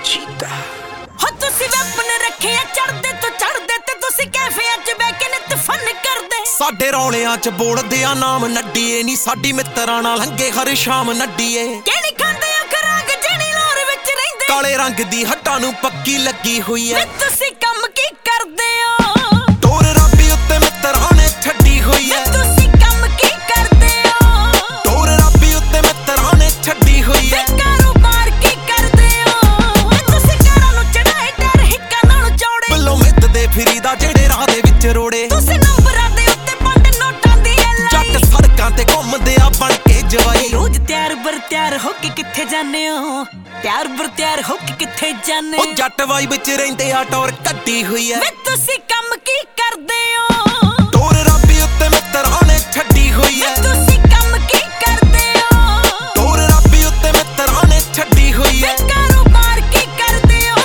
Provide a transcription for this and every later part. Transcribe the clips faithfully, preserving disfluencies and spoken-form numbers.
ਚੀਤਾ ਹੋ ਤੁਸੀਂ ਵੈਪਨ ਰੱਖਿਆ ਚੜਦੇ ਤੋਂ ਚੜਦੇ ਤੇ ਤੁਸੀਂ ਕੈਫਿਆਂ 'ਚ ਬਹਿ ਕੇ ਨਿਤ ਫਨ ਕਰਦੇ। ਸਾਡੇ ਰੌਲਿਆਂ 'ਚ ਬੋਲਦੇ ਆ ਨਾਮ ਨੱਡੀਏ ਨੀ ਸਾਡੀ ਮਿੱਤਰਾਂ ਨਾਲ ਹੰਗੇ ਹਰ ਸ਼ਾਮ ਨੱਡੀਏ। ਕਿਹੜੀ ਖਾਂਦੇ ਆ ਖਰਾਕ ਜਿਹੜੀ ਲੋਰ ਵਿੱਚ ਰਹਿੰਦੇ ਕਾਲੇ ਰੰਗ ਦੀ ਹੱਟਾਂ ਨੂੰ ਪੱਕੀ ਲੱਗੀ ਹੋਈ ਐ। ਤੁਸੀਂ ਕੰਮ ਕੀ ਕਰਦੇ ਹੋ ਟੋਰ ਰਾਬੀ ਉੱਤੇ ਮਿੱਤਰਾਂ ਨੇ ਛੱਡੀ ਹੋਈ ਐ। ਤੁਸੀਂ ਕੰਮ ਕੀ ਕਰਦੇ ਹੋ ਟੋਰ ਰਾਬੀ ਉੱਤੇ ਮਿੱਤਰਾਂ ਨੇ ਛੱਡੀ ਹੋਈ ਐ। ਕਾਰੋਬਾਰ ਕੀ ਕਰਦੇ ਹੋ ਤੁਸੀਂ ਕਾਰਾਂ ਨੂੰ ਚੜਾਏ ਟਾਇਰ ਹਿੱਕਾਂ ਨਾਲ ਚੌੜੇ ਬੱਲੋਂ ਮਿੱਤਦੇ ਫਿਰੀਦਾ ਜਿਹੜੇ ਰਾਹ ਦੇ ਵਿੱਚ ਰੋੜੇ। ਤੁਸੀਂ ਨੰਬਰਾਂ ਦੇ ਉੱਤੇ ਪੰਡ ਨੋਟਾਂ ਦੀ ਲਾਈ ਜੱਟ ਸੜਕਾਂ ਤੇ ਘੁੰਮਦੇ ਆ ਬਣ ਕੇ ਜਵਾਈ। ਰੋਜ਼ ਤਿਆਰ ਬਰ ਤਿਆਰ ਹੋ ਕੇ ਕਿੱਥੇ ਜਾਂਦੇ ਹੋ ਤਿਆਰ ਬਰ ਤਿਆਰ ਹੋ ਕੇ ਕਿੱਥੇ ਜਾਂਦੇ ਉਹ ਜੱਟ ਵਾਈ ਵਿੱਚ ਰਹਿੰਦੇ ਆ ਟੌਰ ਕੱਢੀ ਹੋਈ ਐ। ਵੇ ਤੁਸੀਂ ਕੰਮ ਕੀ ਕਰਦੇ ਹੋ ਟੋਰ ਰਾਬੀ ਉੱਤੇ ਮਿੱਤਰਾਂ ਨੇ ਛੱਡੀ ਹੋਈ ਐ। ਤੁਸੀਂ ਕੰਮ ਕੀ ਕਰਦੇ ਹੋ ਟੋਰ ਰਾਬੀ ਉੱਤੇ ਮਿੱਤਰਾਂ ਨੇ ਛੱਡੀ ਹੋਈ ਐ। ਕਾਰੋਬਾਰ ਕੀ ਕਰਦੇ ਹੋ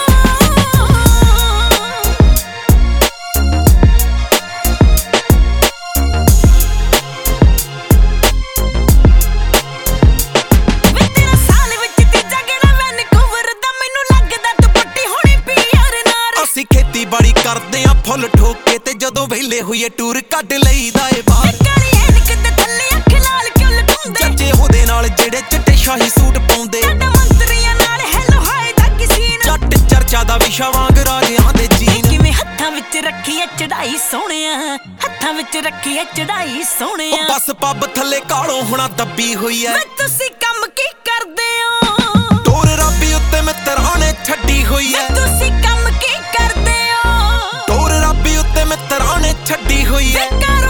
ਵੇ ਤੇਰਾ ਸਾਲ ਵਿੱਚ ਤੀਜਾ ਗੇੜਾ ਵੈਨਕੂਵਰ ਦਾ ਮੈਨੂੰ ਲੱਗਦਾ ਤੂੰ ਪੱਟੀ ਹੋਣੀ ਪੀਆਰ ਨਾਲ। ਅਸੀਂ ਖੇਤੀਬਾੜੀ ਕਰਦੇ ਆ ਫੁੱਲ ਠੋਕ ਕੇ ਤੇ ਜਦੋਂ ਵਿਹਲੇ ਹੋਈਏ ਟੂਰ ਕੱਢ ਲਈਦਾ ਏ ਬਾਹਰ। ਕਾਲੀ ਐਨਕ ਦੇ ਥੱਲੇ ਅੱਖ ਲਾਲ ਕਿਉਂ ਲਗਾਉਂਦੇ ਚਾਚੇ ਉਹਦੇ ਨਾਲ ਜਿਹੜੇ ਚਿੱਟੇ ਸ਼ਾਹੀ ਸੂਟ ਪਾਉਂਦੇ। ਸਾਡਾ ਮੰਤਰੀਆਂ ਨਾਲ ਹੈਲੋ ਹਾਏ ਦਾ ਕਿਸੀ ਨਾ ਜੱਟ ਚਰਚਾ ਦਾ ਵਿਸ਼ਾ ਵਾਂਗ ਰਾਜਿਆਂ ਦੇ ਜੀਨ। ਕਿਵੇਂ ਹੱਥਾਂ ਵਿੱਚ ਰੱਖੀ ਐ ਚੜਾਈ ਸੋਹਣਿਆ ਹੱਥਾਂ ਵਿੱਚ ਰੱਖੀ ਐ ਚੜਾਈ ਉਹ ਸੋਹਣਿਆ। ਬਸ ਪੱਬ ਥੱਲੇ ਕਾਲੋਂ ਹੁਣਾ ਦੱਬੀ ਹੋਈ ਐ। ਵੇ ਤੁਸੀਂ ਕੰਮ ਕੀ ਕਰਦੇ ਹੋ ਟੋਰ ਰਾਬੀ ਉੱਤੇ ਮਿੱਤਰਾਂ ਨੇ ਛੱਡੀ ਹੋਈ ਵੇ ਐ। ਤੁਸੀਂ ਕੰਮ ਕੀ ਕਰਦੇ ਹੋ ਟੋਰ ਰਾਬੀ ਉੱਤੇ ਮਿੱਤਰਾਂ ਨੇ ਛੱਡੀ ਹੋਈ ਐ। ਵੇ